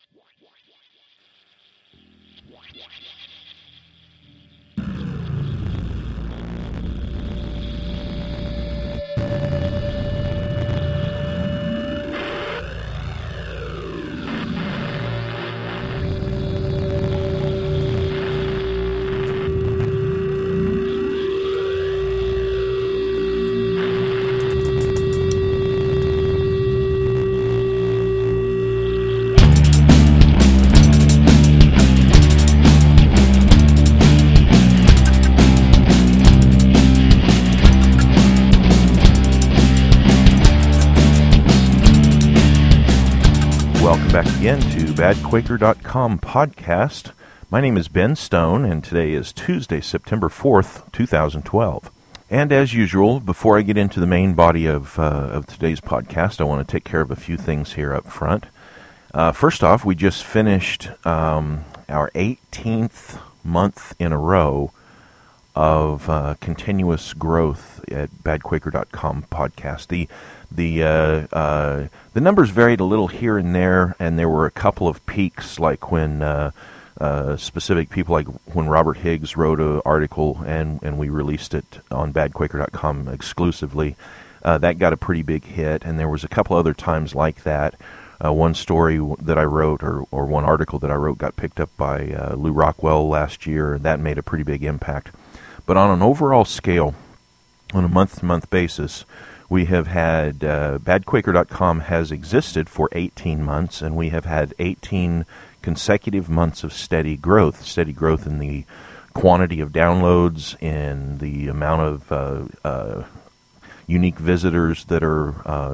Welcome back again to BadQuaker.com podcast. My name is Ben Stone, and today is Tuesday, September 4th, 2012. And as usual, before I get into the main body of today's podcast, I want to take care of a few things here up front. First off, we just finished our 18th month in a row of continuous growth at BadQuaker.com podcast. The numbers varied a little here and there were a couple of peaks, like when specific people, like when Robert Higgs wrote an article and we released it on BadQuaker.com exclusively. That got a pretty big hit, and there was a couple other times like that. One story that I wrote, or one article that I wrote, got picked up by Lou Rockwell last year, and that made a pretty big impact. But on an overall scale, on a month-to-month basis, we have had, BadQuaker.com has existed for 18 months, and we have had 18 consecutive months of steady growth in the quantity of downloads, in the amount of unique visitors that are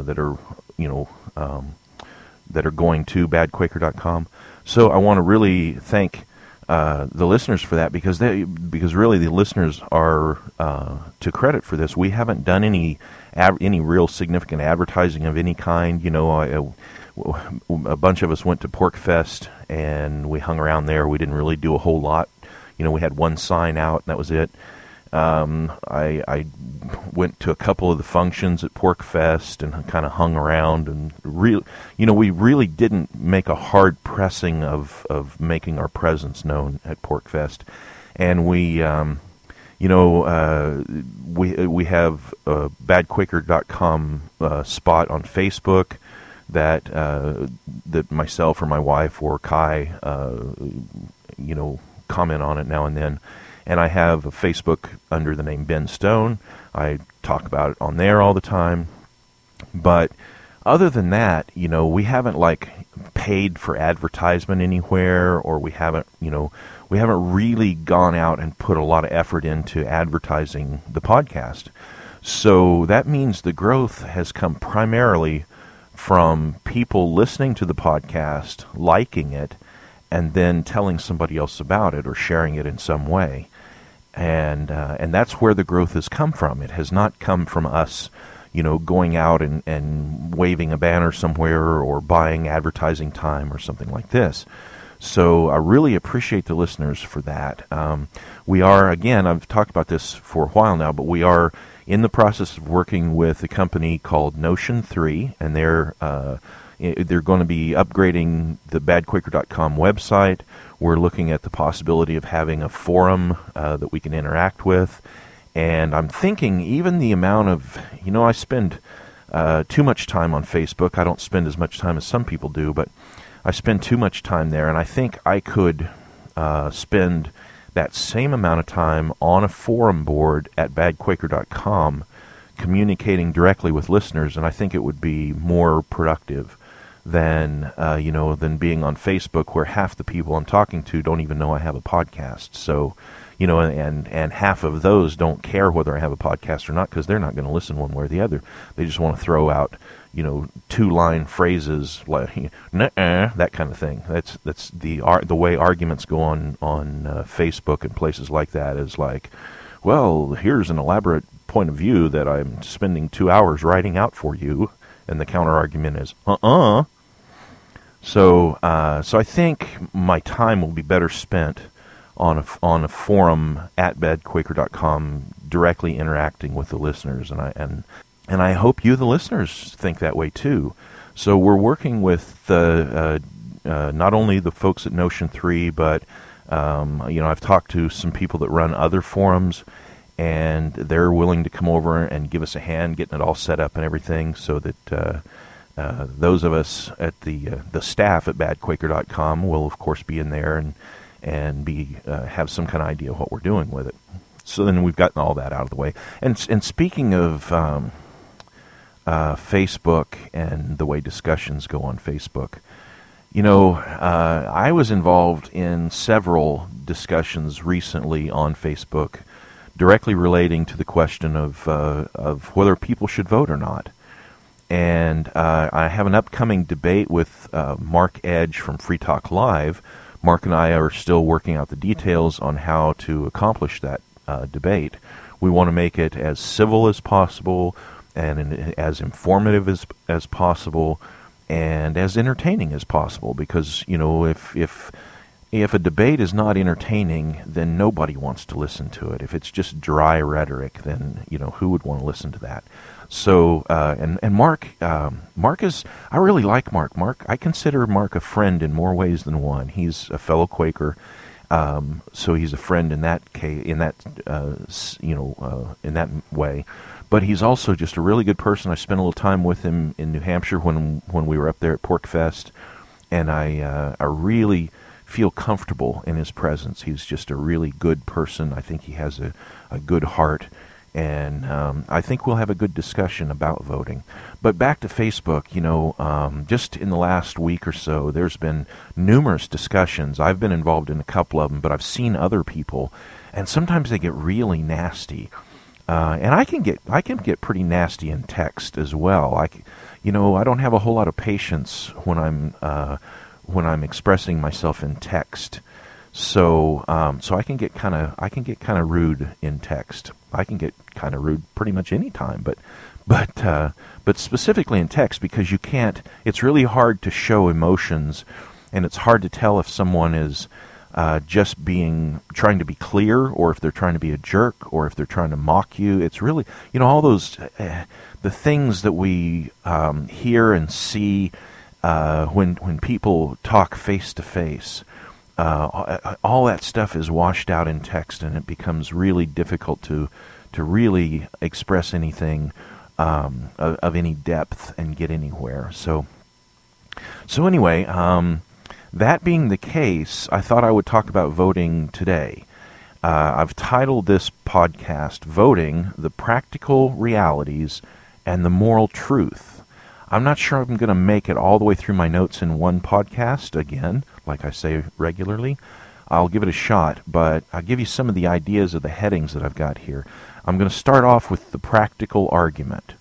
going to BadQuaker.com. So I want to really thank the listeners for that, because really the listeners are to credit for this. We haven't done any real significant advertising of any kind. A bunch of us went to PorcFest and we hung around there. We didn't really do a whole lot. We had one sign out and that was it. I went to a couple of the functions at PorcFest and kind of hung around, and we really didn't make a hard pressing of making our presence known at PorcFest. And we have a BadQuaker.com spot on Facebook that myself or my wife or Kai comment on it now and then. And I have a Facebook under the name Ben Stone. I talk about it on there all the time. But other than that, we haven't paid for advertisement anywhere, or we haven't really gone out and put a lot of effort into advertising the podcast. So that means the growth has come primarily from people listening to the podcast, liking it, and then telling somebody else about it or sharing it in some way. And that's where the growth has come from. It has not come from us, going out and waving a banner somewhere or buying advertising time or something like this. So I really appreciate the listeners for that. We are, again, I've talked about this for a while now, but we are in the process of working with a company called Notion 3, and they're going to be upgrading the BadQuaker.com website. We're looking at the possibility of having a forum that we can interact with. And I'm thinking even the amount of, I spend too much time on Facebook. I don't spend as much time as some people do, but I spend too much time there. And I think I could spend that same amount of time on a forum board at BadQuaker.com communicating directly with listeners. And I think it would be more productive than being on Facebook, where half the people I'm talking to don't even know I have a podcast. So, and half of those don't care whether I have a podcast or not, because they're not going to listen one way or the other. They just want to throw out, 2-line phrases like "nuh-uh," that kind of thing. That's the way arguments go on Facebook and places like that, is like, well, here's an elaborate point of view that I'm spending 2 hours writing out for you. And the counter argument is, So I think my time will be better spent on a forum at BadQuaker.com, directly interacting with the listeners, and I hope you, the listeners, think that way too. So we're working with not only the folks at Notion 3, but I've talked to some people that run other forums, and they're willing to come over and give us a hand getting it all set up and everything, so that those of us at the staff at badquaker.com will, of course, be in there and have some kind of idea of what we're doing with it. So then we've gotten all that out of the way. And speaking of Facebook and the way discussions go on Facebook, I was involved in several discussions recently on Facebook directly relating to the question of whether people should vote or not. And I have an upcoming debate with Mark Edge from Free Talk Live. Mark and I are still working out the details on how to accomplish that debate. We want to make it as civil as possible and as informative as possible and as entertaining as possible, because if a debate is not entertaining, then nobody wants to listen to it. If it's just dry rhetoric, then who would want to listen to that? So and Mark is, I really like Mark. I consider Mark a friend in more ways than one. He's a fellow Quaker. So he's a friend in that case, in that way. But he's also just a really good person. I spent a little time with him in New Hampshire when we were up there at PorcFest, and I really feel comfortable in his presence. He's just a really good person. I think he has a good heart, and I think we'll have a good discussion about voting. But back to Facebook, just in the last week or so, there's been numerous discussions. I've been involved in a couple of them, but I've seen other people, and sometimes they get really nasty. And I can get pretty nasty in text as well. I don't have a whole lot of patience when I'm expressing myself in text. So I can get kind of rude in text. I can get kind of rude pretty much any time, but specifically in text, because you can't. It's really hard to show emotions, and it's hard to tell if someone is just trying to be clear, or if they're trying to be a jerk, or if they're trying to mock you. It's really, all those the things that we hear and see when people talk face to face. All that stuff is washed out in text, and it becomes really difficult to really express anything of any depth and get anywhere. So anyway. That being the case, I thought I would talk about voting today. I've titled this podcast, Voting, the Practical Realities and the Moral Truth. I'm not sure I'm going to make it all the way through my notes in one podcast, again, like I say regularly. I'll give it a shot, but I'll give you some of the ideas of the headings that I've got here. I'm going to start off with the practical argument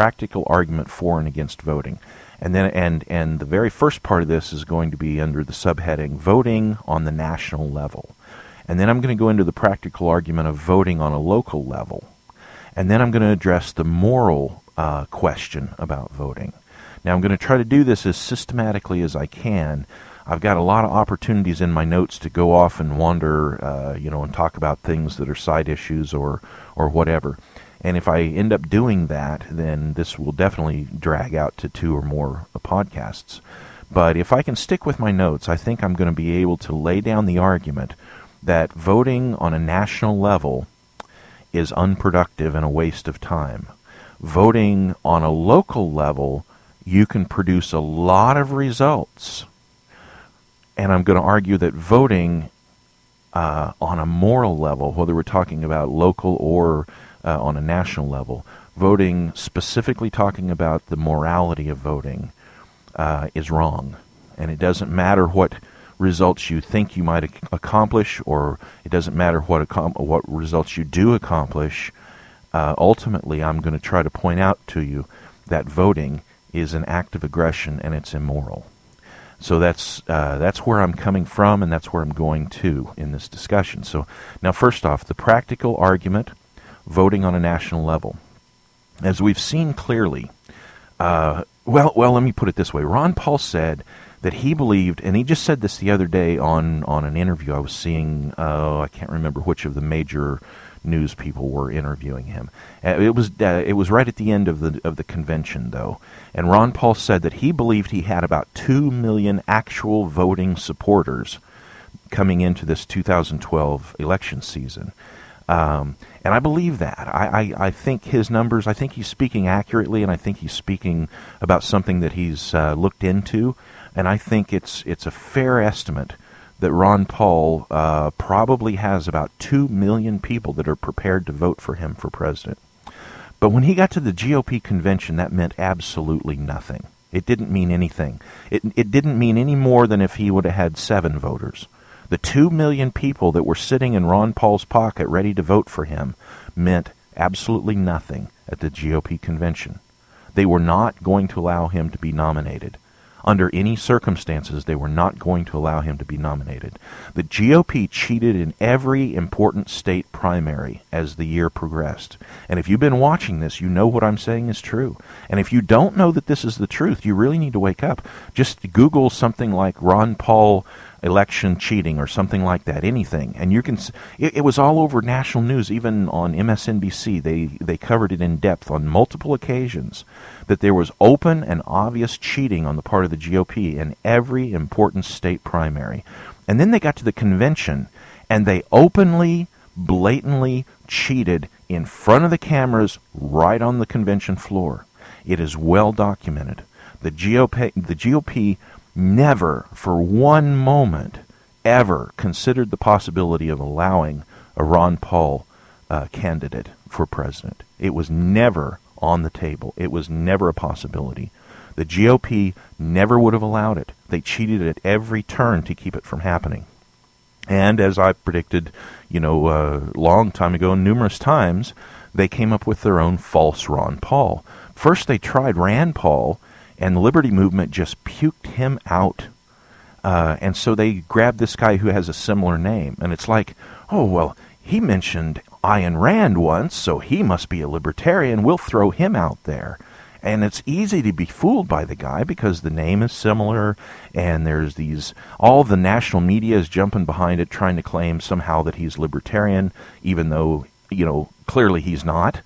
for and against voting. And then, and the very first part of this is going to be under the subheading, voting on the national level. And then I'm going to go into the practical argument of voting on a local level. And then I'm going to address the moral question about voting. Now, I'm going to try to do this as systematically as I can. I've got a lot of opportunities in my notes to go off and wander, and talk about things that are side issues or whatever. And if I end up doing that, then this will definitely drag out to 2 or more podcasts. But if I can stick with my notes, I think I'm going to be able to lay down the argument that voting on a national level is unproductive and a waste of time. Voting on a local level, you can produce a lot of results. And I'm going to argue that voting on a moral level, whether we're talking about local or on a national level, voting, specifically talking about the morality of voting, is wrong. And it doesn't matter what results you think you might accomplish, or it doesn't matter what results you do accomplish. Ultimately, I'm going to try to point out to you that voting is an act of aggression and it's immoral. So that's where I'm coming from, and that's where I'm going to in this discussion. So now, first off, the practical argument, voting on a national level. As we've seen clearly, let me put it this way. Ron Paul said that he believed, and he just said this the other day on an interview I was seeing. I can't remember which of the major news people were interviewing him. It was right at the end of the convention, though, and Ron Paul said that he believed he had about 2 million actual voting supporters coming into this 2012 election season. And I believe that. I think his numbers, I think he's speaking accurately, and I think he's speaking about something that he's looked into, and I think it's a fair estimate that Ron Paul probably has about 2 million people that are prepared to vote for him for president. But when he got to the GOP convention, that meant absolutely nothing. It didn't mean anything. It didn't mean any more than if he would have had 7 voters. The 2 million people that were sitting in Ron Paul's pocket ready to vote for him meant absolutely nothing at the GOP convention. They were not going to allow him to be nominated. Under any circumstances, they were not going to allow him to be nominated. The GOP cheated in every important state primary as the year progressed. And if you've been watching this, you know what I'm saying is true. And if you don't know that this is the truth, you really need to wake up. Just Google something like Ron Paul election cheating or something like that, anything, and you can. It was all over national news, even on MSNBC. They covered it in depth on multiple occasions that there was open and obvious cheating on the part of the GOP in every important state primary. And then they got to the convention, and they openly, blatantly cheated in front of the cameras right on the convention floor. It is well documented. The GOP never for one moment ever considered the possibility of allowing a Ron Paul candidate for president. It was never on the table. It was never a possibility. The GOP never would have allowed it. They cheated at every turn to keep it from happening. And as I predicted, long time ago, numerous times, they came up with their own false Ron Paul. First they tried Rand Paul, and the Liberty Movement just puked him out. And so they grabbed this guy who has a similar name. And it's like, oh, well, he mentioned Ayn Rand once, so he must be a libertarian. We'll throw him out there. And it's easy to be fooled by the guy because the name is similar, and there's all the national media is jumping behind it, trying to claim somehow that he's libertarian, even though, clearly he's not.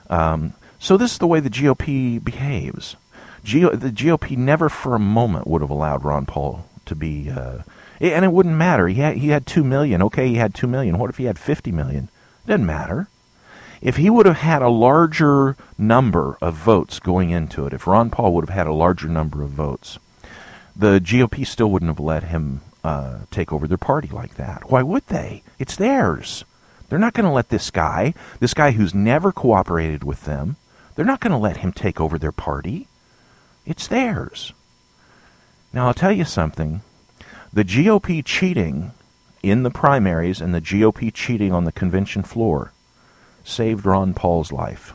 So this is the way the GOP behaves. The GOP never for a moment would have allowed Ron Paul to be, and it wouldn't matter. He had 2 million. Okay, he had 2 million. What if he had 50 million? It doesn't matter. If he would have had a larger number of votes going into it, if Ron Paul would have had a larger number of votes, the GOP still wouldn't have let him take over their party like that. Why would they? It's theirs. They're not going to let this guy who's never cooperated with them, they're not going to let him take over their party. It's theirs. Now, I'll tell you something. The GOP cheating in the primaries and the GOP cheating on the convention floor saved Ron Paul's life.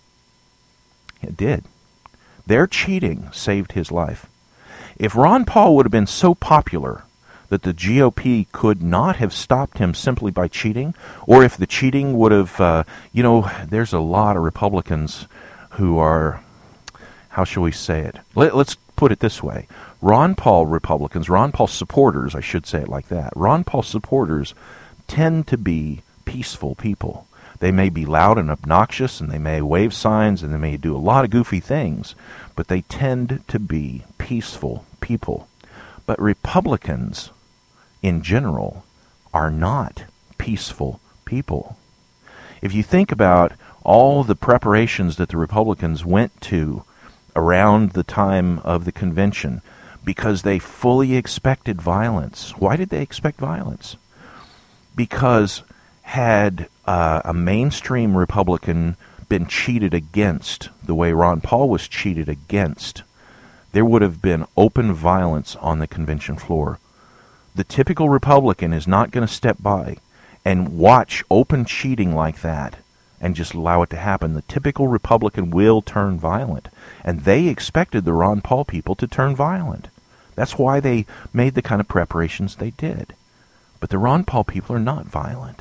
It did. Their cheating saved his life. If Ron Paul would have been so popular that the GOP could not have stopped him simply by cheating, or if the cheating would have, there's a lot of Republicans who are, how shall we say it? Let's put it this way. Ron Paul Republicans, Ron Paul supporters, I should say it like that, Ron Paul supporters tend to be peaceful people. They may be loud and obnoxious, and they may wave signs, and they may do a lot of goofy things, but they tend to be peaceful people. But Republicans, in general, are not peaceful people. If you think about all the preparations that the Republicans went to around the time of the convention, because they fully expected violence. Why did they expect violence? Because had a mainstream Republican been cheated against the way Ron Paul was cheated against, there would have been open violence on the convention floor. The typical Republican is not going to step by and watch open cheating like that and just allow it to happen. The typical Republican will turn violent. And they expected the Ron Paul people to turn violent. That's why they made the kind of preparations they did. But the Ron Paul people are not violent.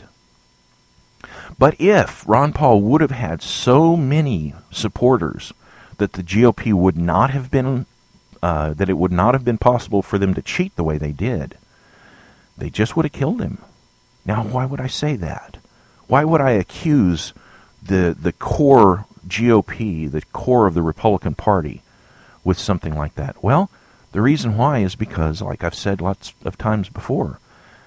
But if Ron Paul would have had so many supporters that the GOP would not have been that it would not have been possible for them to cheat the way they did, they just would have killed him. Now, why would I say that? Why would I accuse the core GOP, the core of the Republican Party, with something like that? Well, the reason why is because, like I've said lots of times before,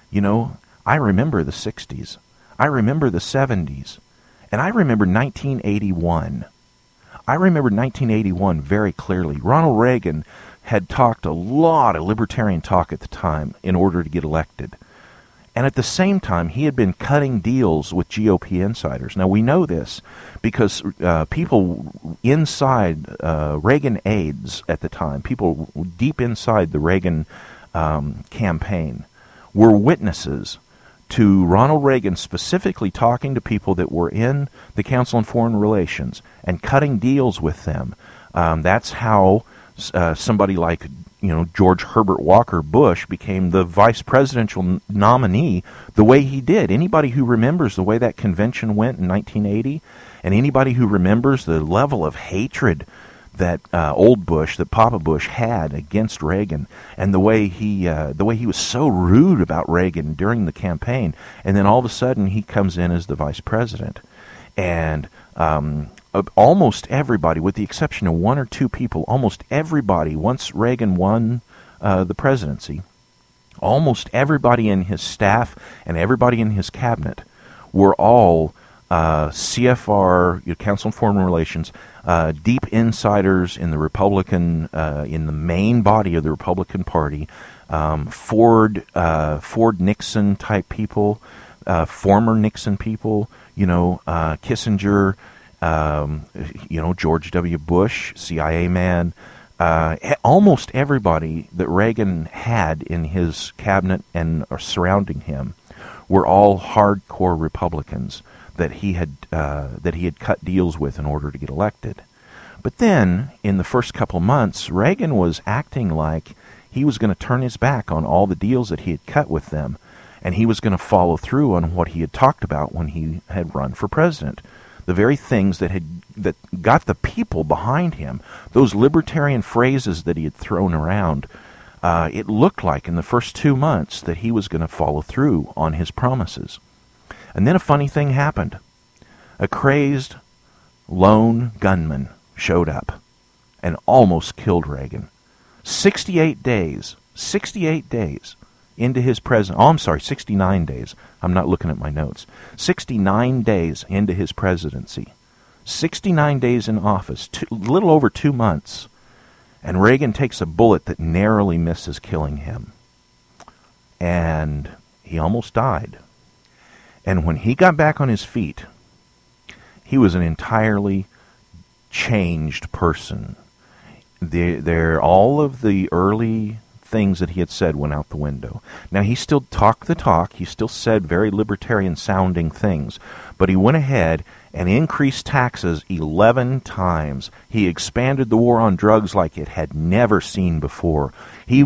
I remember the 60s. I remember the 70s. And I remember 1981. I remember 1981 very clearly. Ronald Reagan had talked a lot of libertarian talk at the time in order to get elected. And at the same time, he had been cutting deals with GOP insiders. Now, we know this because people inside Reagan aides at the time, people deep inside the Reagan campaign, were witnesses to Ronald Reagan specifically talking to people that were in the Council on Foreign Relations and cutting deals with them. That's how somebody like George Herbert Walker Bush became the vice presidential nominee the way he did. Anybody who remembers the way that convention went in 1980, and anybody who remembers the level of hatred that old Bush, that Papa Bush had against Reagan, and the way he was so rude about Reagan during the campaign, and then all of a sudden he comes in as the vice president, and almost everybody, with the exception of one or two people, almost everybody, once Reagan won the presidency, almost everybody in his staff and everybody in his cabinet were all CFR, Council on Foreign Relations, deep insiders in the Republican, in the main body of the Republican Party, Ford Nixon type people, former Nixon people, Kissinger, George W. Bush, CIA man, almost everybody that Reagan had in his cabinet and surrounding him were all hardcore Republicans that he had cut deals with in order to get elected. But then, in the first couple months, Reagan was acting like he was going to turn his back on all the deals that he had cut with them, and he was going to follow through on what he had talked about when he had run for president. The very things that got the people behind him, those libertarian phrases that he had thrown around, it looked like in the first 2 months that he was going to follow through on his promises. And then a funny thing happened. A crazed lone gunman showed up and almost killed Reagan. 68 days into his presidency. Oh, I'm sorry, 69 days. I'm not looking at my notes. 69 days into his presidency. 69 days in office, a little over 2 months. And Reagan takes a bullet that narrowly misses killing him. And he almost died. And when he got back on his feet, he was an entirely changed person. All of the early things that he had said went out the window. Now, he still talked the talk. He still said very libertarian-sounding things. But he went ahead and increased taxes 11 times. He expanded the war on drugs like it had never seen before. He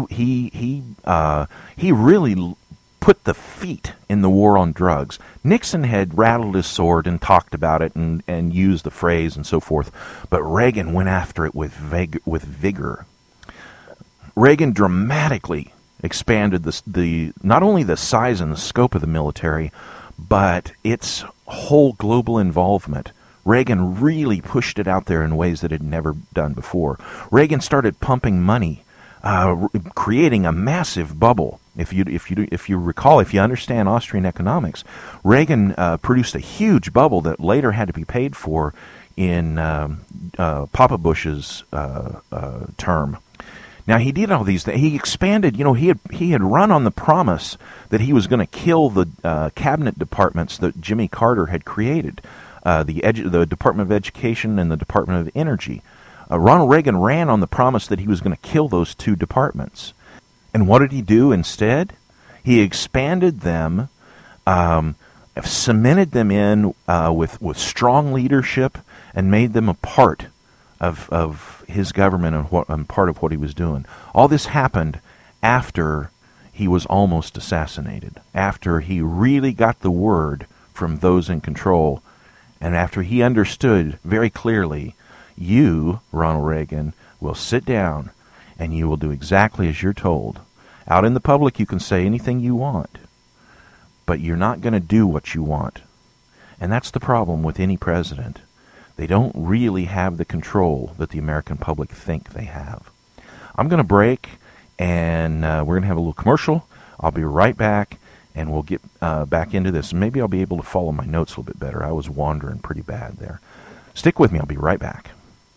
really put the feet in the war on drugs. Nixon had rattled his sword and talked about it and used the phrase and so forth, but Reagan went after it with vigor. Reagan dramatically expanded the not only the size and the scope of the military, but its whole global involvement. Reagan really pushed it out there in ways that it had never done before. Reagan started pumping money, creating a massive bubble. If you recall, if you understand Austrian economics, Reagan produced a huge bubble that later had to be paid for in Papa Bush's term. Now, he did all these things. He expanded. He had run on the promise that he was going to kill the cabinet departments that Jimmy Carter had created, the Department of Education and the Department of Energy. Ronald Reagan ran on the promise that he was going to kill those two departments. And what did he do instead? He expanded them, cemented them in with strong leadership, and made them a part of his government and part of what he was doing. All this happened after he was almost assassinated, after he really got the word from those in control, and after he understood very clearly, you, Ronald Reagan, will sit down and you will do exactly as you're told. Out in the public, you can say anything you want, but you're not going to do what you want. And that's the problem with any president. They don't really have the control that the American public think they have. I'm going to break, and we're going to have a little commercial. I'll be right back, and we'll get back into this. Maybe I'll be able to follow my notes a little bit better. I was wandering pretty bad there. Stick with me. I'll be right back.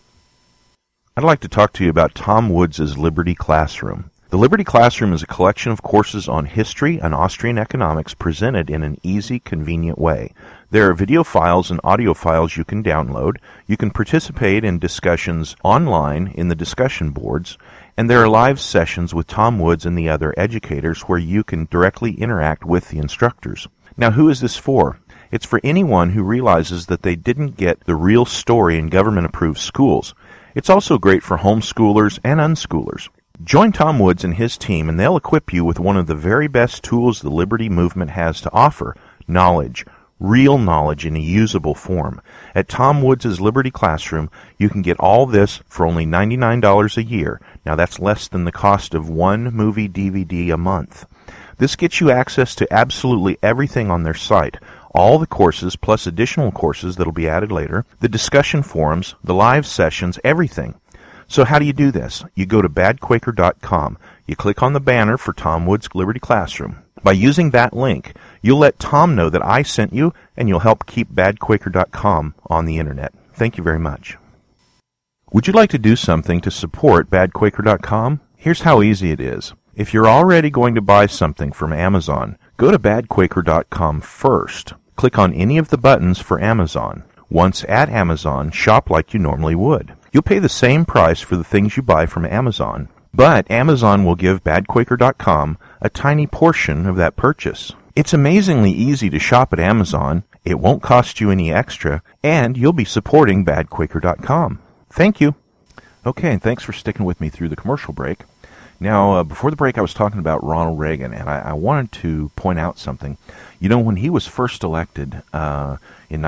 I'd like to talk to you about Tom Woods' Liberty Classroom. The Liberty Classroom is a collection of courses on history and Austrian economics presented in an easy, convenient way. There are video files and audio files you can download. You can participate in discussions online in the discussion boards, and there are live sessions with Tom Woods and the other educators where you can directly interact with the instructors. Now, who is this for? It's for anyone who realizes that they didn't get the real story in government-approved schools. It's also great for homeschoolers and unschoolers. Join Tom Woods and his team, and they'll equip you with one of the very best tools the Liberty Movement has to offer: knowledge. Real knowledge in a usable form. At Tom Woods' Liberty Classroom, you can get all this for only $99 a year. Now that's less than the cost of one movie DVD a month. This gets you access to absolutely everything on their site. All the courses, plus additional courses that'll be added later, the discussion forums, the live sessions, everything. So how do you do this? You go to badquaker.com. You click on the banner for Tom Woods' Liberty Classroom. By using that link, you'll let Tom know that I sent you, and you'll help keep badquaker.com on the internet. Thank you very much. Would you like to do something to support badquaker.com? Here's how easy it is. If you're already going to buy something from Amazon, go to badquaker.com first. Click on any of the buttons for Amazon. Once at Amazon, shop like you normally would. You'll pay the same price for the things you buy from Amazon, but Amazon will give badquaker.com a tiny portion of that purchase. It's amazingly easy to shop at Amazon. It won't cost you any extra, and you'll be supporting badquaker.com. Thank you. Okay, and thanks for sticking with me through the commercial break. Now, before the break, I was talking about Ronald Reagan, and I wanted to point out something. You know, when he was first elected in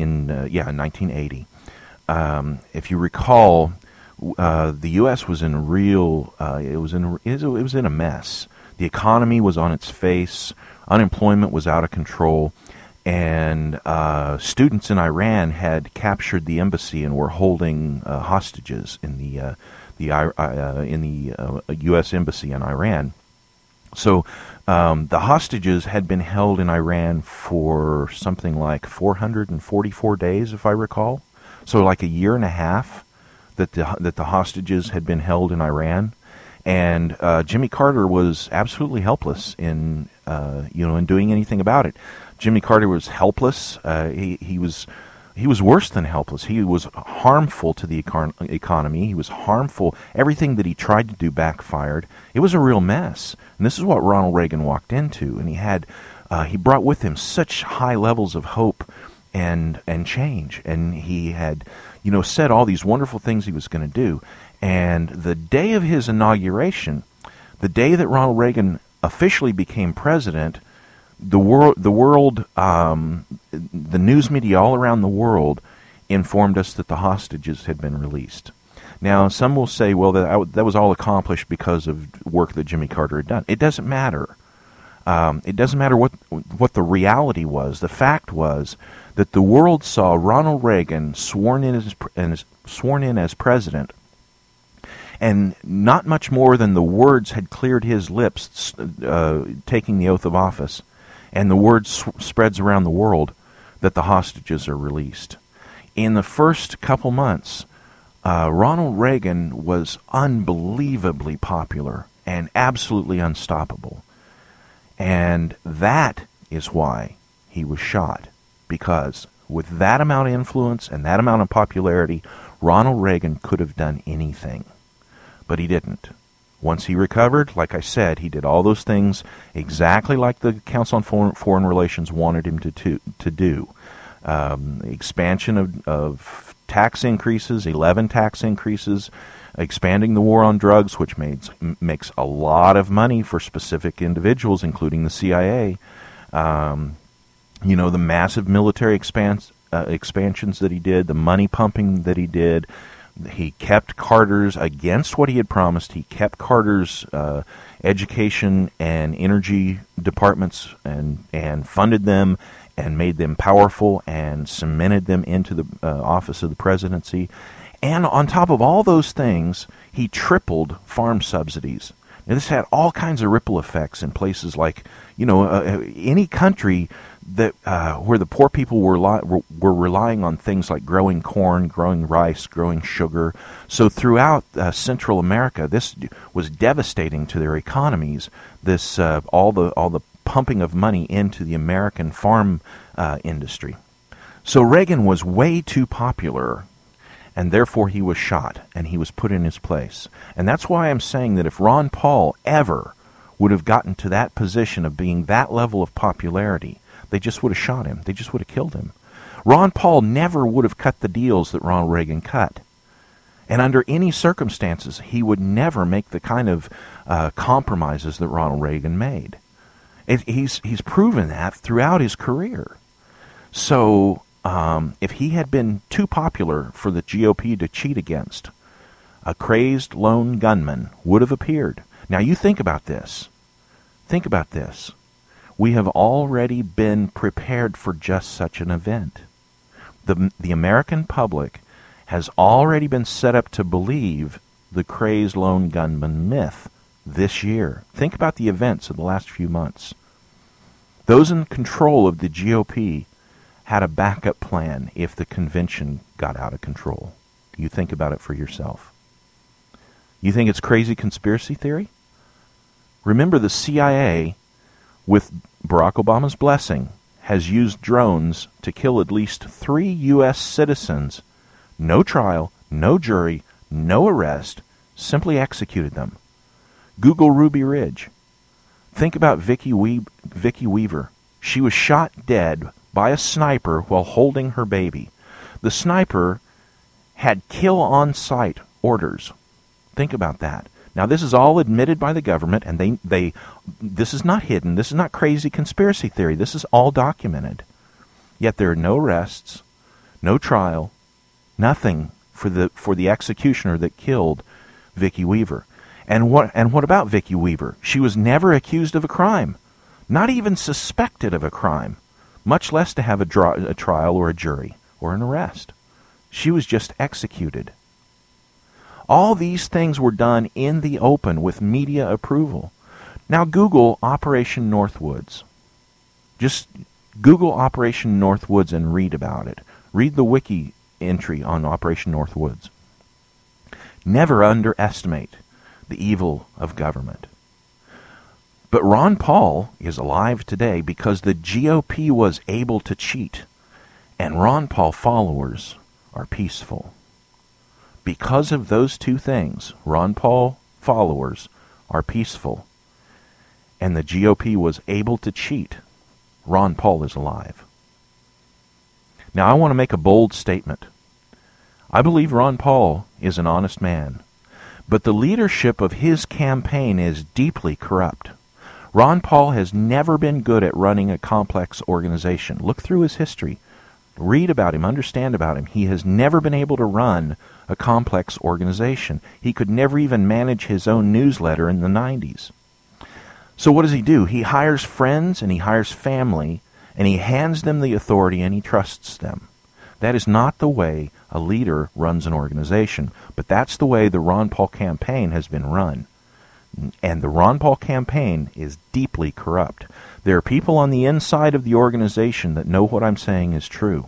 1980, if you recall, the U.S. was in it was in a mess. The economy was on its face. Unemployment was out of control, and students in Iran had captured the embassy and were holding hostages in the U.S. embassy in Iran. So the hostages had been held in Iran for something like 444 days, if I recall. So like a year and a half that the hostages had been held in Iran, and Jimmy Carter was absolutely helpless in doing anything about it. Jimmy Carter was helpless. He was worse than helpless. He was harmful to the economy. He was harmful. Everything that he tried to do backfired. It was a real mess. And this is what Ronald Reagan walked into. And he brought with him such high levels of hope and change. And he had, said all these wonderful things he was going to do. And the day of his inauguration, the day that Ronald Reagan officially became president, the news media all around the world informed us that the hostages had been released. Now, some will say, well, that was all accomplished because of work that Jimmy Carter had done. It doesn't matter. It doesn't matter what the reality was. The fact was that the world saw Ronald Reagan sworn in as president, and not much more than the words had cleared his lips, taking the oath of office. And the word spreads around the world that the hostages are released. In the first couple months, Ronald Reagan was unbelievably popular and absolutely unstoppable. And that is why he was shot. Because with that amount of influence and that amount of popularity, Ronald Reagan could have done anything. But he didn't. Once he recovered, like I said, he did all those things exactly like the Council on Foreign Relations wanted him to do. Expansion of tax increases, 11 tax increases, expanding the war on drugs, which makes a lot of money for specific individuals, including the CIA. The massive military expansions that he did, the money pumping that he did, He kept Carter's, against what he had promised, he kept Carter's education and energy departments and funded them and made them powerful and cemented them into the office of the presidency. And on top of all those things, he tripled farm subsidies. Now, this had all kinds of ripple effects in places like, any country that where the poor people were relying on things like growing corn, growing rice, growing sugar. So throughout Central America, this was devastating to their economies. This all the pumping of money into the American farm industry. So Reagan was way too popular, and therefore he was shot, and he was put in his place. And that's why I'm saying that if Ron Paul ever would have gotten to that position of being that level of popularity, they just would have shot him. They just would have killed him. Ron Paul never would have cut the deals that Ronald Reagan cut. And under any circumstances, he would never make the kind of compromises that Ronald Reagan made. He's proven that throughout his career. So if he had been too popular for the GOP to cheat against, a crazed lone gunman would have appeared. Now you think about this. Think about this. We have already been prepared for just such an event. The American public has already been set up to believe the crazed lone gunman myth this year. Think about the events of the last few months. Those in control of the GOP had a backup plan if the convention got out of control. You think about it for yourself. You think it's crazy conspiracy theory? Remember, the CIA, with Barack Obama's blessing, has used drones to kill at least 3 U.S. citizens. No trial, no jury, no arrest, simply executed them. Google Ruby Ridge. Think about Vicky Weaver. She was shot dead by a sniper while holding her baby. The sniper had kill-on-sight orders. Think about that. Now, this is all admitted by the government, and this is not hidden. This is not crazy conspiracy theory. This is all documented. Yet there are no arrests, no trial, nothing for the executioner that killed Vicky Weaver. And what about Vicky Weaver? She was never accused of a crime, not even suspected of a crime, much less to have a trial or a jury or an arrest. She was just executed. All these things were done in the open with media approval. Now Google Operation Northwoods. Just Google Operation Northwoods and read about it. Read the wiki entry on Operation Northwoods. Never underestimate the evil of government. But Ron Paul is alive today because the GOP was able to cheat, and Ron Paul followers are peaceful. Because of those two things, Ron Paul followers are peaceful, and the GOP was able to cheat. Ron Paul is alive. Now, I want to make a bold statement. I believe Ron Paul is an honest man, but the leadership of his campaign is deeply corrupt. Ron Paul has never been good at running a complex organization. Look through his history. Read about him, understand about him. He has never been able to run a complex organization. He could never even manage his own newsletter in the 90s. So what does he do? He hires friends and he hires family, and he hands them the authority and he trusts them. That is not the way a leader runs an organization, but that's the way the Ron Paul campaign has been run. And the Ron Paul campaign is deeply corrupt. There are people on the inside of the organization that know what I'm saying is true,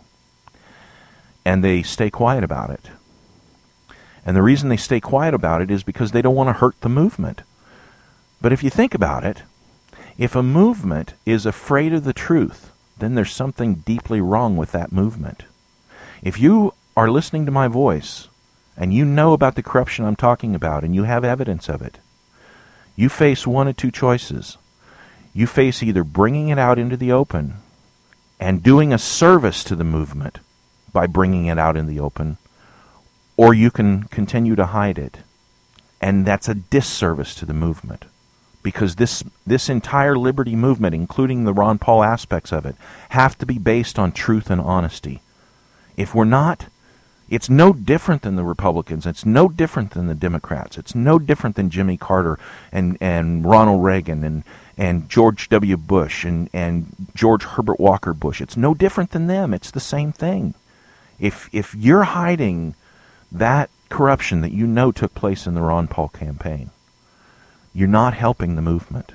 and they stay quiet about it. And the reason they stay quiet about it is because they don't want to hurt the movement. But if you think about it, if a movement is afraid of the truth, then there's something deeply wrong with that movement. If you are listening to my voice, and you know about the corruption I'm talking about, and you have evidence of it, you face one of two choices. You face either bringing it out into the open and doing a service to the movement by bringing it out in the open, or you can continue to hide it. And that's a disservice to the movement, because this entire liberty movement, including the Ron Paul aspects of it, have to be based on truth and honesty. If we're not, It's no different than the Republicans. It's no different than the Democrats. It's no different than Jimmy Carter and Ronald Reagan and George W. Bush and George Herbert Walker Bush. It's no different than them. It's the same thing. If you're hiding that corruption that you know took place in the Ron Paul campaign, you're not helping the movement.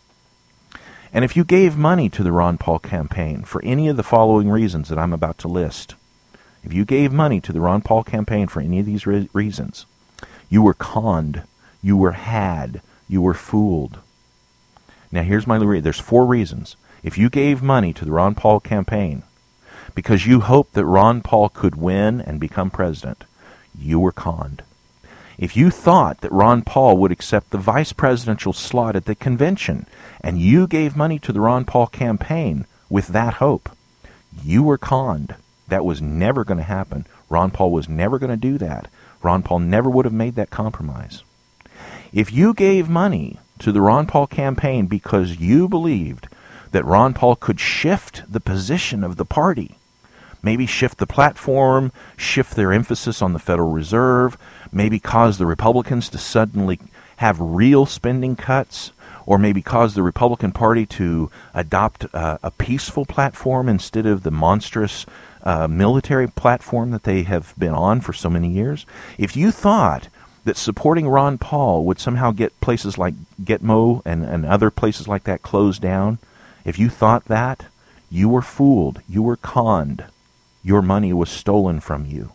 And if you gave money to the Ron Paul campaign for any of the following reasons that I'm about to list, if you gave money to the Ron Paul campaign for any of these reasons, you were conned, you were had, you were fooled. Now here's my reason. There's 4 reasons. If you gave money to the Ron Paul campaign because you hoped that Ron Paul could win and become president, you were conned. If you thought that Ron Paul would accept the vice presidential slot at the convention and you gave money to the Ron Paul campaign with that hope, you were conned. That was never going to happen. Ron Paul was never going to do that. Ron Paul never would have made that compromise. If you gave money to the Ron Paul campaign because you believed that Ron Paul could shift the position of the party, maybe shift the platform, shift their emphasis on the Federal Reserve, maybe cause the Republicans to suddenly have real spending cuts, or maybe cause the Republican Party to adopt a peaceful platform instead of the monstrous military platform that they have been on for so many years. If you thought that supporting Ron Paul would somehow get places like Gitmo and other places like that closed down, if you thought that, you were fooled. You were conned. Your money was stolen from you.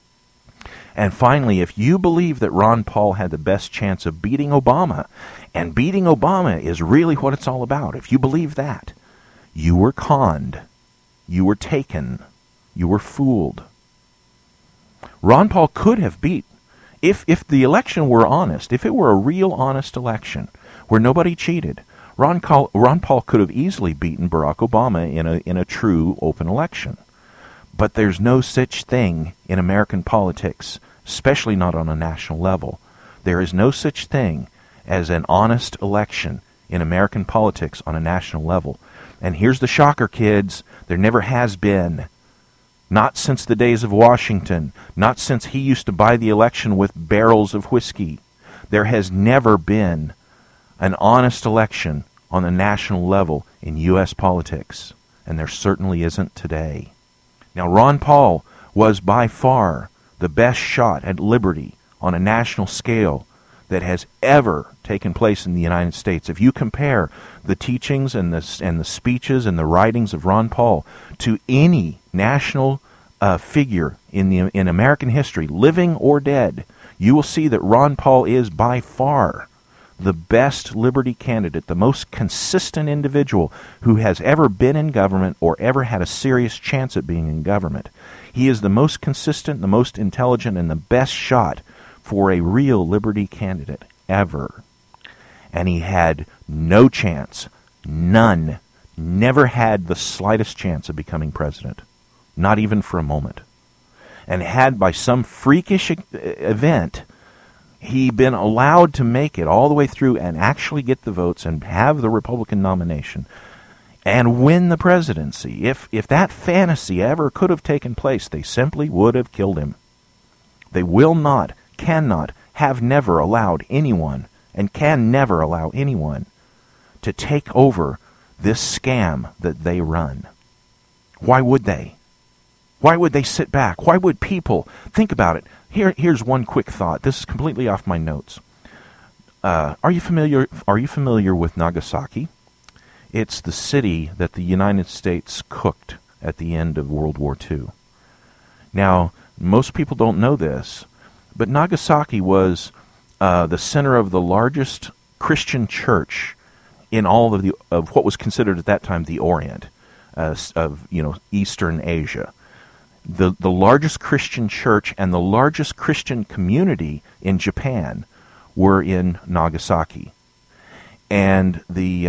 And finally, if you believe that Ron Paul had the best chance of beating Obama, and beating Obama is really what it's all about, if you believe that, you were conned. You were taken. You were fooled. Ron Paul could have beat, if the election were honest, if it were a real honest election where nobody cheated, Ron Paul could have easily beaten Barack Obama in a true open election. But there's no such thing in American politics, especially not on a national level. There is no such thing as an honest election in American politics on a national level. And here's the shocker, kids. There never has been. Not since the days of Washington. Not since he used to buy the election with barrels of whiskey. There has never been an honest election on the national level in U.S. politics. And there certainly isn't today. Now, Ron Paul was by far the best shot at liberty on a national scale that has ever taken place in the United States. If you compare the teachings and the speeches and the writings of Ron Paul to any national figure in American history, living or dead, you will see that Ron Paul is by far the best liberty candidate, the most consistent individual who has ever been in government or ever had a serious chance at being in government. He is the most consistent, the most intelligent, and the best shot for a real liberty candidate ever. And he had no chance, none, never had the slightest chance of becoming president, not even for a moment. And had by some freakish event he been allowed to make it all the way through and actually get the votes and have the Republican nomination and win the presidency, if that fantasy ever could have taken place, they simply would have killed him. They will not, cannot, have never allowed anyone, and can never allow anyone, to take over this scam that they run. Why would they? Why would they sit back? Why would people think about it? Here's one quick thought. This is completely off my notes. Are you familiar with Nagasaki? It's the city that the United States cooked at the end of World War II. Now, most people don't know this, but Nagasaki was the center of the largest Christian church in all of what was considered at that time the Orient, of Eastern Asia. The largest Christian church and the largest Christian community in Japan were in Nagasaki. And the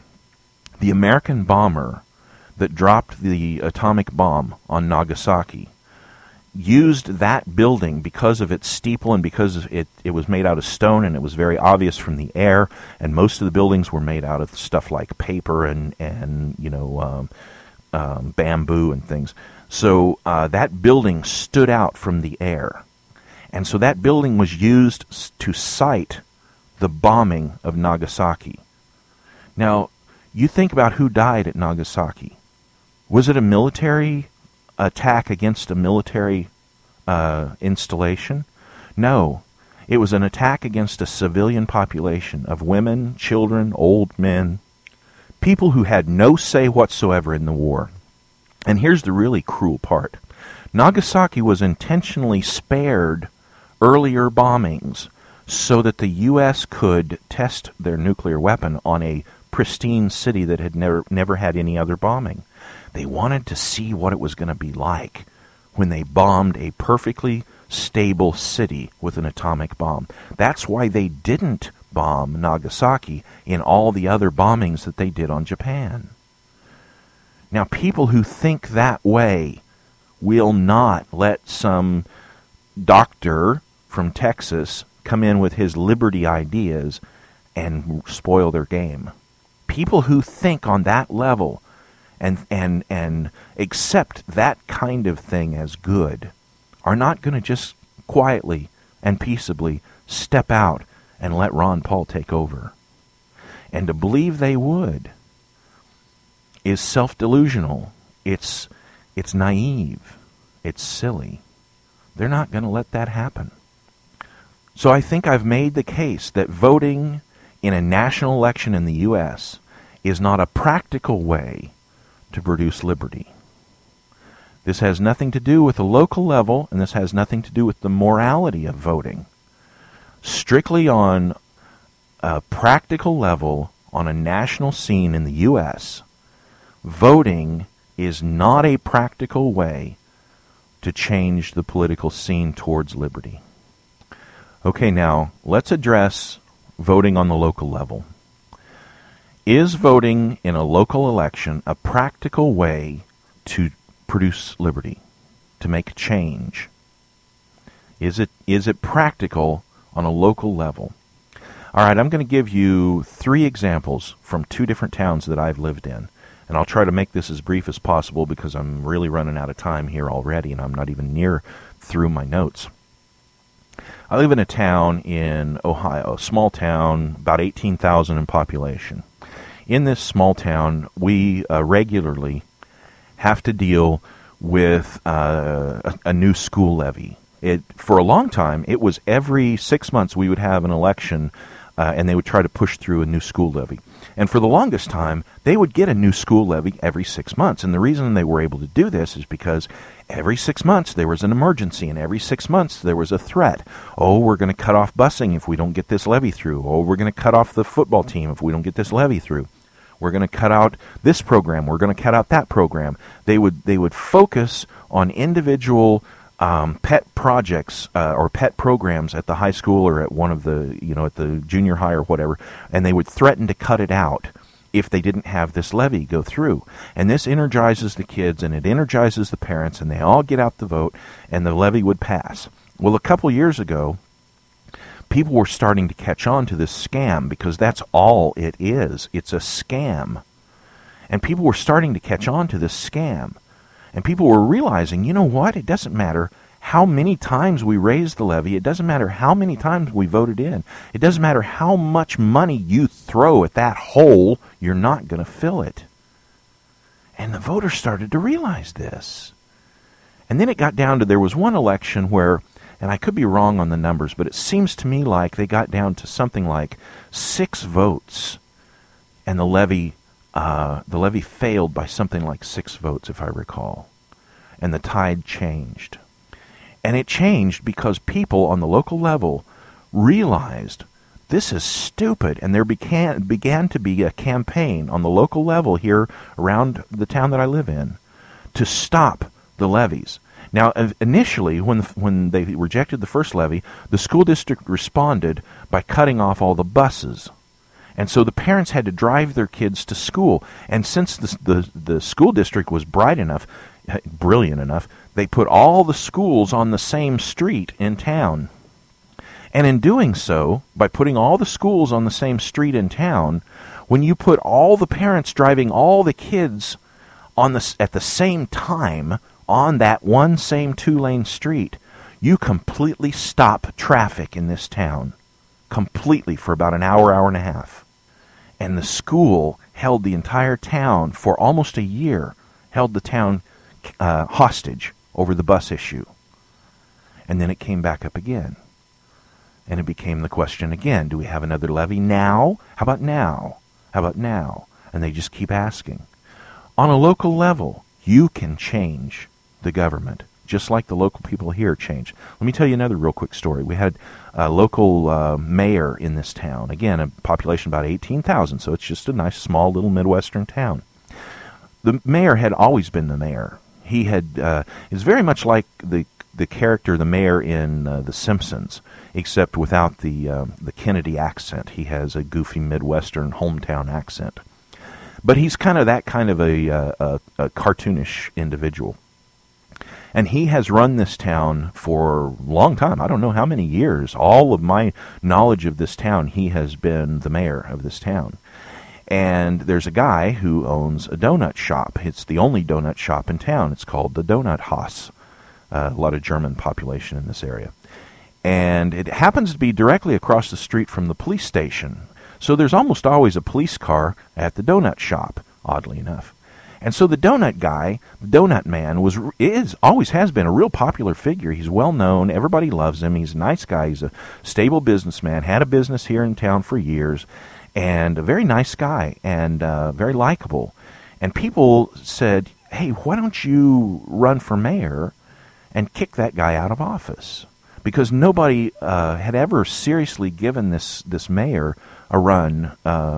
American bomber that dropped the atomic bomb on Nagasaki used that building because of its steeple and because it was made out of stone and it was very obvious from the air, and most of the buildings were made out of stuff like paper and bamboo and things. So that building stood out from the air. And so that building was used to cite the bombing of Nagasaki. Now, you think about who died at Nagasaki. Was it a military attack against a military installation? No. It was an attack against a civilian population of women, children, old men, people who had no say whatsoever in the war. And here's the really cruel part. Nagasaki was intentionally spared earlier bombings so that the U.S. could test their nuclear weapon on a pristine city that had never had any other bombing. They wanted to see what it was going to be like when they bombed a perfectly stable city with an atomic bomb. That's why they didn't bomb Nagasaki in all the other bombings that they did on Japan. Now, people who think that way will not let some doctor from Texas come in with his liberty ideas and spoil their game. People who think on that level and accept that kind of thing as good are not going to just quietly and peaceably step out and let Ron Paul take over. And to believe they would is self-delusional. It's naive. It's silly. They're not going to let that happen. So I think I've made the case that voting in a national election in the U.S. is not a practical way to produce liberty. This has nothing to do with the local level, and this has nothing to do with the morality of voting. Strictly on a practical level, on a national scene in the U.S., voting is not a practical way to change the political scene towards liberty. Okay, now, let's address voting on the local level. Is voting in a local election a practical way to produce liberty, to make change? Is it practical on a local level? All right, I'm going to give you 3 examples from 2 different towns that I've lived in. And I'll try to make this as brief as possible because I'm really running out of time here already, and I'm not even near through my notes. I live in a town in Ohio, a small town, about 18,000 in population. In this small town, we regularly have to deal with a new school levy. For a long time, it was every 6 months we would have an election, and they would try to push through a new school levy. And for the longest time, they would get a new school levy every 6 months. And the reason they were able to do this is because every 6 months there was an emergency, and every 6 months there was a threat. Oh, we're going to cut off busing if we don't get this levy through. Oh, we're going to cut off the football team if we don't get this levy through. We're going to cut out this program. We're going to cut out that program. They would focus on individual pet projects or pet programs at the high school or at one of the, at the junior high or whatever, and they would threaten to cut it out if they didn't have this levy go through. And this energizes the kids, and it energizes the parents, and they all get out the vote, and the levy would pass. Well, a couple years ago, people were starting to catch on to this scam, because that's all it is. It's a scam. And people were starting to catch on to this scam. And people were realizing, you know what? It doesn't matter how many times we raise the levy. It doesn't matter how many times we voted in. It doesn't matter how much money you throw at that hole. You're not going to fill it. And the voters started to realize this. And then it got down to, there was one election where, and I could be wrong on the numbers, but it seems to me like they got down to something like 6 votes, and the levy failed by something like 6 votes, if I recall. And the tide changed. And it changed because people on the local level realized this is stupid, and there began to be a campaign on the local level here around the town that I live in to stop the levies. Now, initially, when they rejected the first levy, the school district responded by cutting off all the buses. And so the parents had to drive their kids to school. And since the school district was brilliant enough, they put all the schools on the same street in town. And in doing so, by putting all the schools on the same street in town, when you put all the parents driving all the kids at the same time on that one same 2-lane street, you completely stop traffic in this town. Completely for about an hour, hour and a half. And the school held the entire town for almost a year, held the town hostage over the bus issue. And then it came back up again. And it became the question again, do we have another levy now? How about now? How about now? And they just keep asking. On a local level, you can change the government, just like the local people here change. Let me tell you another real quick story. We had a local mayor in this town. Again, a population about 18,000, so it's just a nice, small, little Midwestern town. The mayor had always been the mayor. He had is very much like the character, the mayor in The Simpsons, except without the Kennedy accent. He has a goofy Midwestern hometown accent. But he's kind of that kind of a cartoonish individual. And he has run this town for a long time. I don't know how many years. All of my knowledge of this town, he has been the mayor of this town. And there's a guy who owns a donut shop. It's the only donut shop in town. It's called the Donut Haus. A lot of German population in this area. And it happens to be directly across the street from the police station. So there's almost always a police car at the donut shop, oddly enough. And so the donut guy, the donut man, always has been a real popular figure. He's well known. Everybody loves him. He's a nice guy. He's a stable businessman. Had a business here in town for years. And a very nice guy and very likable. And people said, hey, why don't you run for mayor and kick that guy out of office? Because nobody had ever seriously given this mayor a run,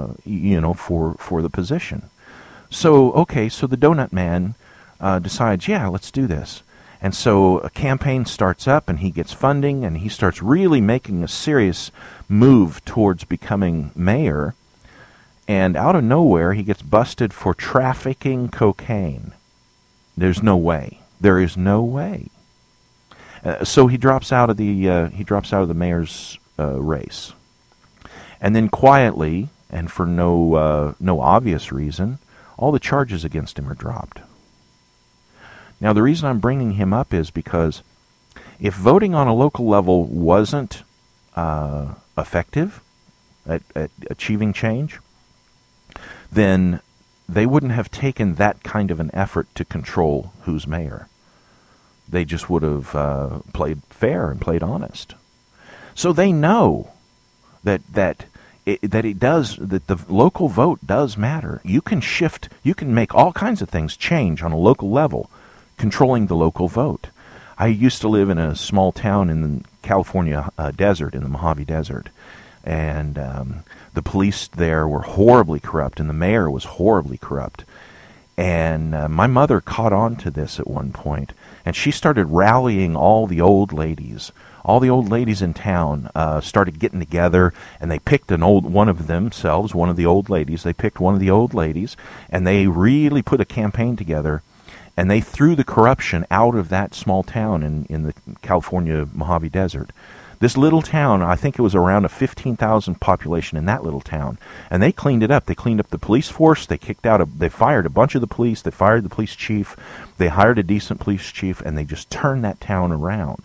for the position. So the donut man decides, yeah, let's do this. And so a campaign starts up, and he gets funding, and he starts really making a serious move towards becoming mayor. And out of nowhere, he gets busted for trafficking cocaine. There's no way. There is no way. So he drops out of the mayor's race. And then quietly, and for no obvious reason, all the charges against him are dropped. Now, the reason I'm bringing him up is because if voting on a local level wasn't effective at achieving change, then they wouldn't have taken that kind of an effort to control who's mayor. They just would have played fair and played honest. So they know that the local vote does matter. You can make all kinds of things change on a local level, controlling the local vote. I used to live in a small town in the California desert, in the Mojave Desert, and the police there were horribly corrupt, and the mayor was horribly corrupt. And my mother caught on to this at one point, and she started rallying all the old ladies. All the old ladies in town started getting together, and they picked one of the old ladies. They picked one of the old ladies, and they really put a campaign together, and they threw the corruption out of that small town in the California Mojave Desert. This little town, I think it was around a 15,000 population in that little town, and they cleaned it up. They cleaned up the police force. They fired a bunch of the police. They fired the police chief. They hired a decent police chief, and they just turned that town around.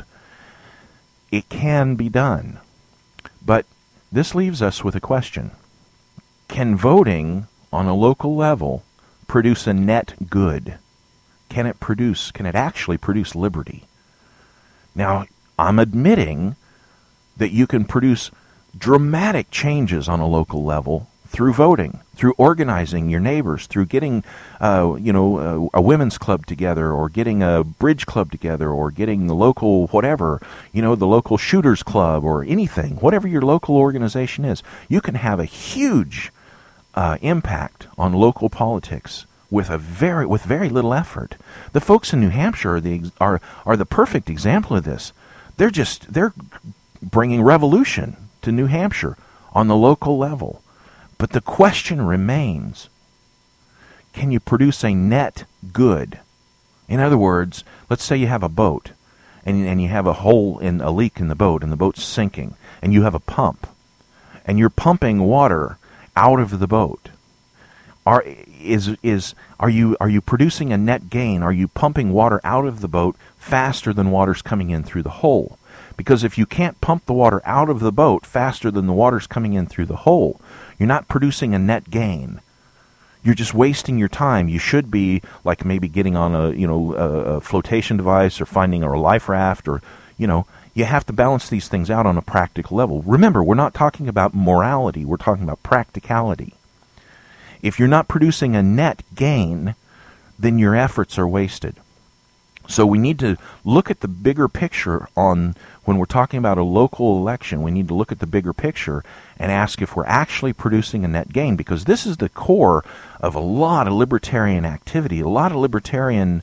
It can be done. But this leaves us with a question. Can voting on a local level produce a net good? Can it actually produce liberty? Now, I'm admitting that you can produce dramatic changes on a local level through voting, through organizing your neighbors, through getting, a women's club together, or getting a bridge club together, or getting the local whatever, the local shooters club, or anything, whatever your local organization is. You can have a huge impact on local politics with very little effort. The folks in New Hampshire are the perfect example of this. They're bringing revolution to New Hampshire on the local level. But the question remains, can you produce a net good? In other words, let's say you have a boat, and you have a leak in the boat, and the boat's sinking, and you have a pump, and you're pumping water out of the boat. Are you producing a net gain? Are you pumping water out of the boat faster than water's coming in through the hole? Because if you can't pump the water out of the boat faster than the water's coming in through the hole, you're not producing a net gain. You're just wasting your time. You should be like maybe getting on a flotation device or finding a life raft, or you have to balance these things out on a practical level. Remember, we're not talking about morality. We're talking about practicality. If you're not producing a net gain, then your efforts are wasted. So we need to look at the bigger picture when we're talking about a local election. We need to look at the bigger picture and ask if we're actually producing a net gain, because this is the core of a lot of libertarian activity, a lot of libertarian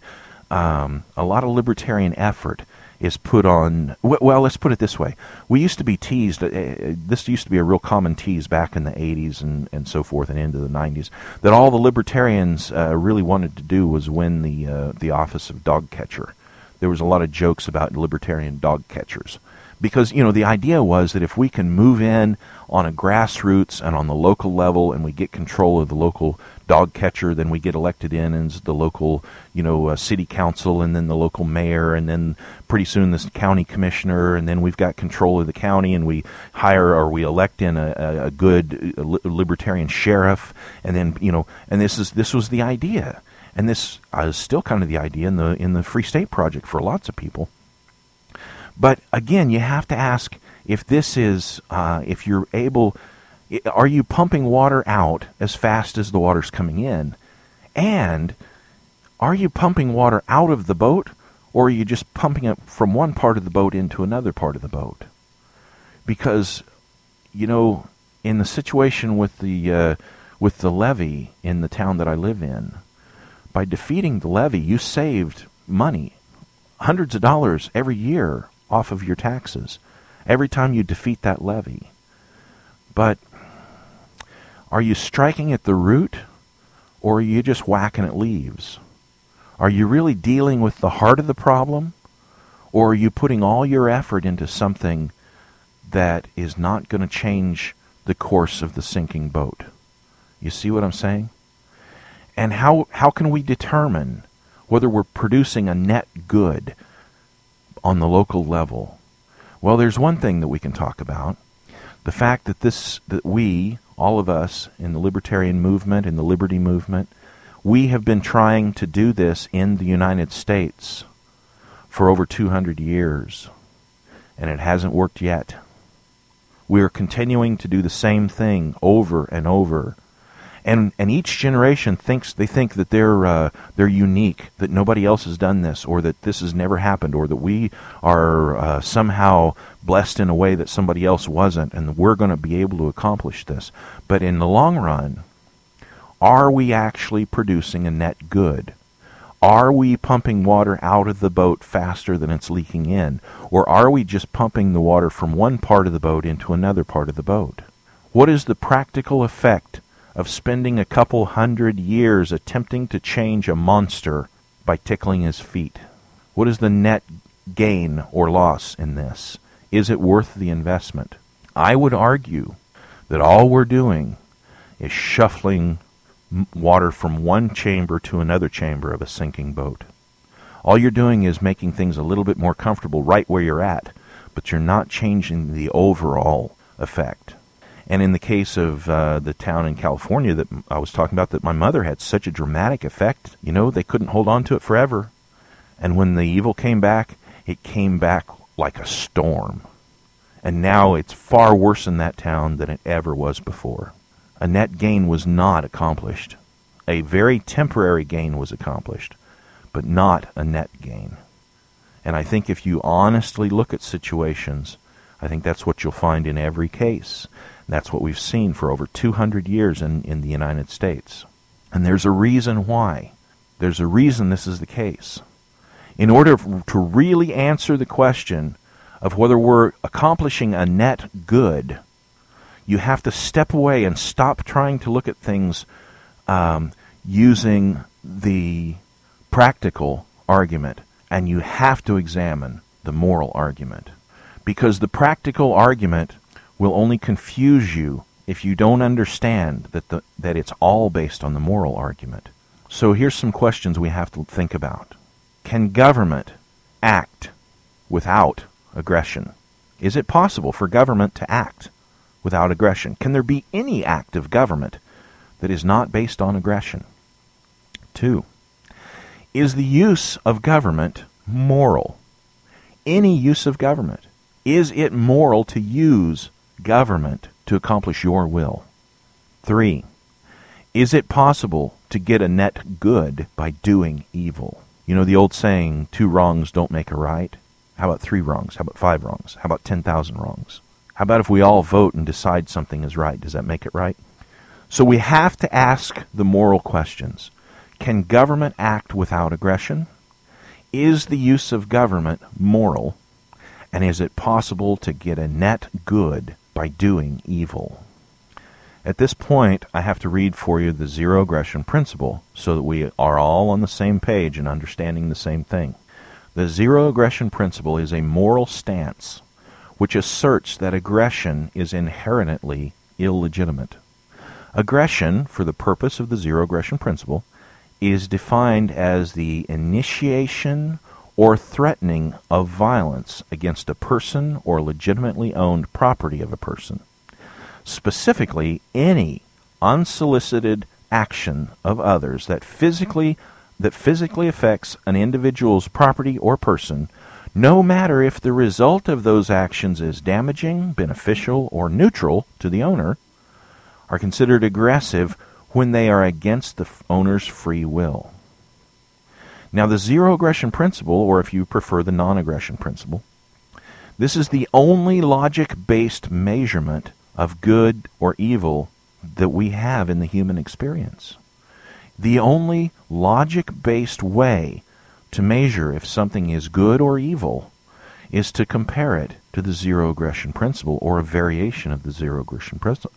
effort is put on. Well, let's put it this way. We used to be teased. This used to be a real common tease back in the 80s and so forth and into the 90s, that all the libertarians really wanted to do was win the office of dog catcher. There was a lot of jokes about libertarian dog catchers. Because, the idea was that if we can move in on a grassroots and on the local level and we get control of the local dog catcher, then we get elected in as the local, city council, and then the local mayor, and then pretty soon this county commissioner, and then we've got control of the county, and we hire or we elect in a good libertarian sheriff, and then, and this was the idea. And this is still kind of the idea in the Free State Project for lots of people. But again, you have to ask if this is, if you're able, are you pumping water out as fast as the water's coming in? And are you pumping water out of the boat, or are you just pumping it from one part of the boat into another part of the boat? Because, in the situation with the levee in the town that I live in, by defeating the levee, you saved money, hundreds of dollars every year off of your taxes every time you defeat that levee. But are you striking at the root, or are you just whacking at leaves? Are you really dealing with the heart of the problem, or are you putting all your effort into something that is not going to change the course of the sinking boat? You see what I'm saying? And how can we determine whether we're producing a net good on the local level? Well, there's one thing that we can talk about. The fact that we, all of us in the libertarian movement, in the liberty movement, we have been trying to do this in the United States for over 200 years, and it hasn't worked yet. We are continuing to do the same thing over and over. And each generation thinks that they're unique, that nobody else has done this, or that this has never happened, or that we are somehow blessed in a way that somebody else wasn't, and we're going to be able to accomplish this. But in the long run, are we actually producing a net good? Are we pumping water out of the boat faster than it's leaking in, or are we just pumping the water from one part of the boat into another part of the boat? What is the practical effect of spending a couple hundred years attempting to change a monster by tickling his feet? What is the net gain or loss in this? Is it worth the investment? I would argue that all we're doing is shuffling water from one chamber to another chamber of a sinking boat. All you're doing is making things a little bit more comfortable right where you're at, but you're not changing the overall effect. And in the case of the town in California that I was talking about, that my mother had such a dramatic effect, they couldn't hold on to it forever. And when the evil came back, it came back like a storm. And now it's far worse in that town than it ever was before. A net gain was not accomplished. A very temporary gain was accomplished, but not a net gain. And I think if you honestly look at situations, I think that's what you'll find in every case. That's what we've seen for over 200 years in the United States. And there's a reason why. There's a reason this is the case. In order to really answer the question of whether we're accomplishing a net good, you have to step away and stop trying to look at things using the practical argument, and you have to examine the moral argument. Because the practical argument will only confuse you if you don't understand that it's all based on the moral argument. So here's some questions we have to think about. Can government act without aggression? Is it possible for government to act without aggression? Can there be any act of government that is not based on aggression? 2. Is the use of government moral? Any use of government. Is it moral to use government to accomplish your will? 3. Is it possible to get a net good by doing evil? You know the old saying, 2 wrongs don't make a right? How about 3 wrongs? How about 5 wrongs? How about 10,000 wrongs? How about if we all vote and decide something is right? Does that make it right? So we have to ask the moral questions. Can government act without aggression? Is the use of government moral? And is it possible to get a net good by doing evil? At this point, I have to read for you the zero aggression principle so that we are all on the same page and understanding the same thing. The zero aggression principle is a moral stance which asserts that aggression is inherently illegitimate. Aggression, for the purpose of the zero aggression principle, is defined as the initiation or threatening of violence against a person or legitimately owned property of a person. Specifically, any unsolicited action of others that physically affects an individual's property or person, no matter if the result of those actions is damaging, beneficial, or neutral to the owner, are considered aggressive when they are against the owner's free will. Now, the zero aggression principle, or if you prefer the non-aggression principle, this is the only logic-based measurement of good or evil that we have in the human experience. The only logic-based way to measure if something is good or evil is to compare it to the zero aggression principle, or a variation of the zero aggression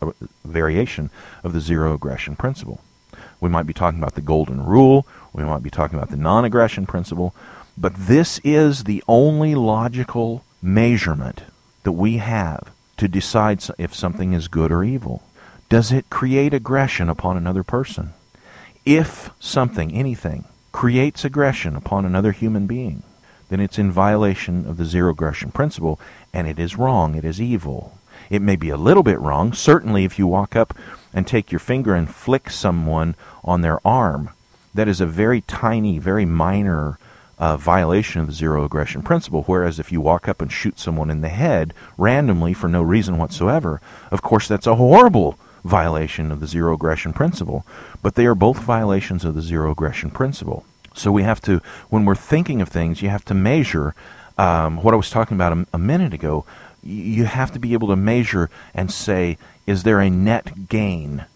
principle. We might be talking about the golden rule, we might be talking about the non-aggression principle, but this is the only logical measurement that we have to decide if something is good or evil. Does it create aggression upon another person? If something, anything, creates aggression upon another human being, then it's in violation of the zero aggression principle, and it is wrong, it is evil. It may be a little bit wrong. Certainly if you walk up and take your finger and flick someone on their arm, that is a very tiny, very minor violation of the zero aggression principle, whereas if you walk up and shoot someone in the head randomly for no reason whatsoever, of course that's a horrible violation of the zero aggression principle. But they are both violations of the zero aggression principle. So we have to, when we're thinking of things, you have to measure what I was talking about a minute ago. You have to be able to measure and say, is there a net gain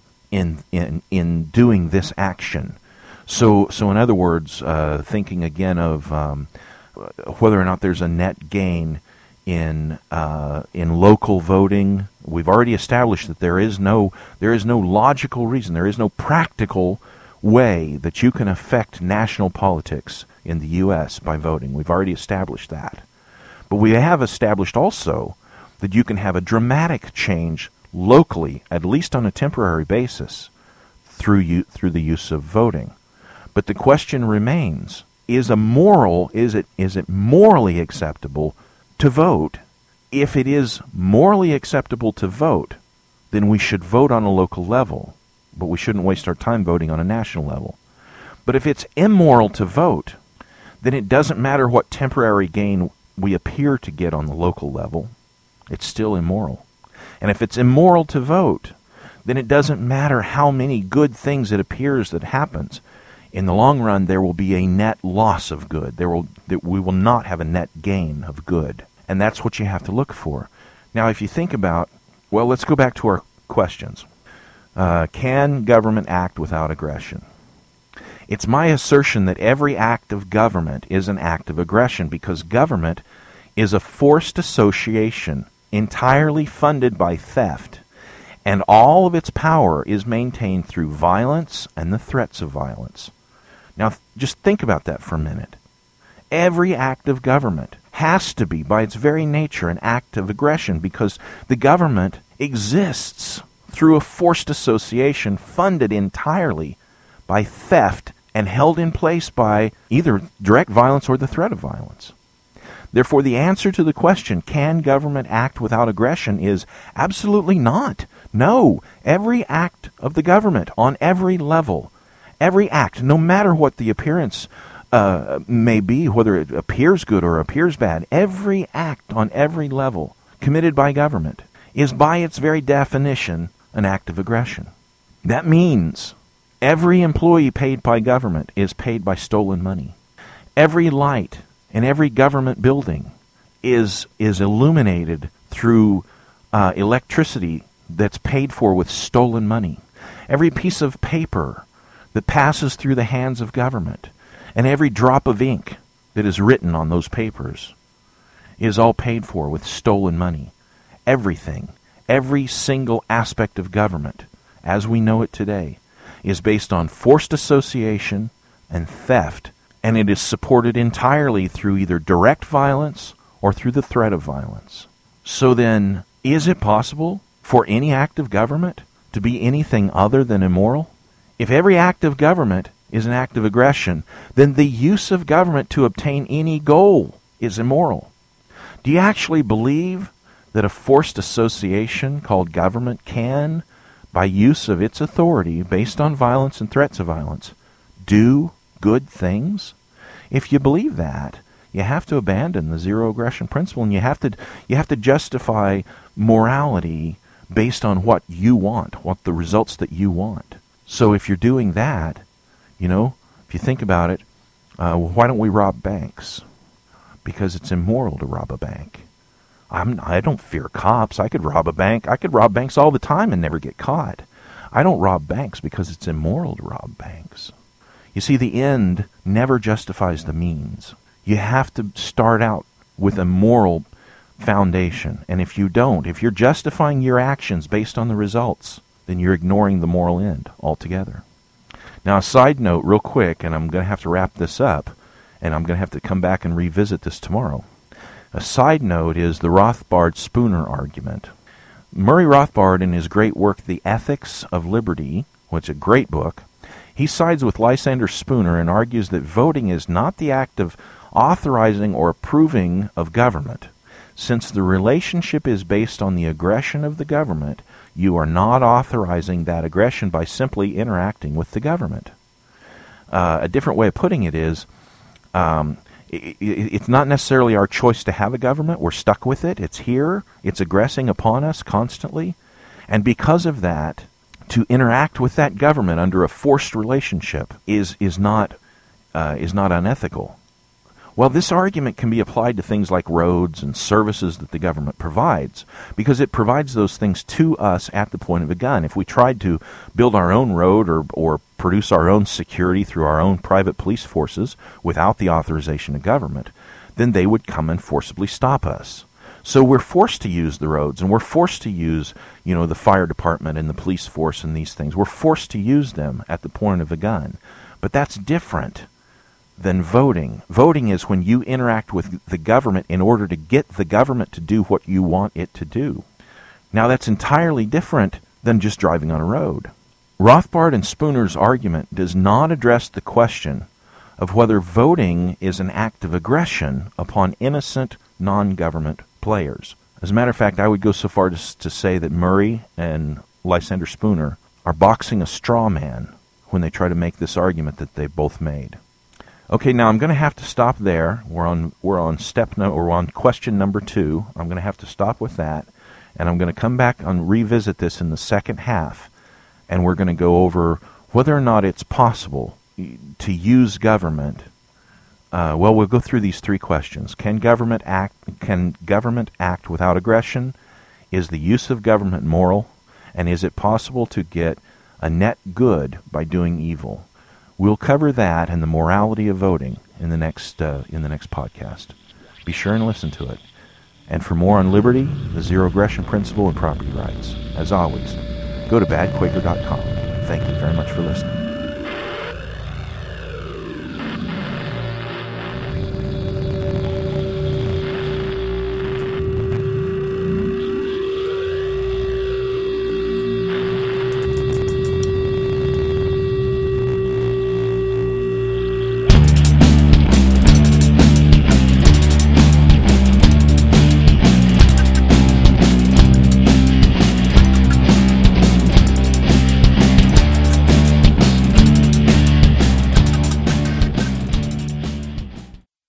in doing this action? So in other words, thinking again of whether or not there's a net gain in local voting. We've already established that there is no logical reason, there is no practical way that you can affect national politics in the U.S. by voting. We've already established that. But we have established also that you can have a dramatic change locally, at least on a temporary basis, through the use of voting. But the question remains, is it morally acceptable to vote? If it is morally acceptable to vote, then we should vote on a local level, but we shouldn't waste our time voting on a national level. But if it's immoral to vote, then it doesn't matter what temporary gain we appear to get on the local level. It's still immoral. And if it's immoral to vote, then it doesn't matter how many good things it appears that happens. In the long run, there will be a net loss of good. We will not have a net gain of good. And that's what you have to look for. Now, if you think about, well, let's go back to our questions. Can government act without aggression? It's my assertion that every act of government is an act of aggression, because government is a forced association entirely funded by theft, and all of its power is maintained through violence and the threats of violence. Now, just think about that for a minute. Every act of government has to be, by its very nature, an act of aggression, because the government exists through a forced association funded entirely by theft and held in place by either direct violence or the threat of violence. Therefore, the answer to the question, can government act without aggression, is absolutely not. No. Every act of the government on every level, every act, no matter what the appearance may be, whether it appears good or appears bad, every act on every level committed by government is by its very definition an act of aggression. That means every employee paid by government is paid by stolen money. Every light in every government building is illuminated through electricity that's paid for with stolen money. Every piece of paper that passes through the hands of government and every drop of ink that is written on those papers is all paid for with stolen money. Everything, every single aspect of government, as we know it today, is based on forced association and theft, and it is supported entirely through either direct violence or through the threat of violence. So then, is it possible for any act of government to be anything other than immoral? If every act of government is an act of aggression, then the use of government to obtain any goal is immoral. Do you actually believe that a forced association called government can, by use of its authority based on violence and threats of violence, do good things? If you believe that, you have to abandon the zero aggression principle, and you have to justify morality based on what you want, what the results that you want. So if you're doing that, if you think about it, why don't we rob banks? Because it's immoral to rob a bank. I don't fear cops. I could rob a bank. I could rob banks all the time and never get caught. I don't rob banks because it's immoral to rob banks. You see, the end never justifies the means. You have to start out with a moral foundation. And if you don't, if you're justifying your actions based on the results, then you're ignoring the moral end altogether. Now, a side note real quick, and I'm going to have to wrap this up, and I'm going to have to come back and revisit this tomorrow. A side note is the Rothbard-Spooner argument. Murray Rothbard, in his great work, The Ethics of Liberty, which is a great book, he sides with Lysander Spooner and argues that voting is not the act of authorizing or approving of government. Since the relationship is based on the aggression of the government, you are not authorizing that aggression by simply interacting with the government. A different way of putting it is, it's not necessarily our choice to have a government. We're stuck with it. It's here. It's aggressing upon us constantly. And because of that, to interact with that government under a forced relationship is not unethical. Well, this argument can be applied to things like roads and services that the government provides, because it provides those things to us at the point of a gun. If we tried to build our own road or produce our own security through our own private police forces without the authorization of government, then they would come and forcibly stop us. So we're forced to use the roads, and we're forced to use, the fire department and the police force and these things. We're forced to use them at the point of a gun. But that's different than voting. Voting is when you interact with the government in order to get the government to do what you want it to do. Now, that's entirely different than just driving on a road. Rothbard and Spooner's argument does not address the question of whether voting is an act of aggression upon innocent non-government players. As a matter of fact, I would go so far as to say that Murray and Lysander Spooner are boxing a straw man when they try to make this argument that they both made. Okay, now I'm going to have to stop there. We're on question number 2. I'm going to have to stop with that, and I'm going to come back and revisit this in the second half, and we're going to go over whether or not it's possible to use government. We'll go through these 3 questions. Can government act without aggression? Is the use of government moral? And is it possible to get a net good by doing evil? We'll cover that and the morality of voting in the next podcast. Be sure and listen to it. And for more on liberty, the zero aggression principle, and property rights, as always, go to badquaker.com. Thank you very much for listening.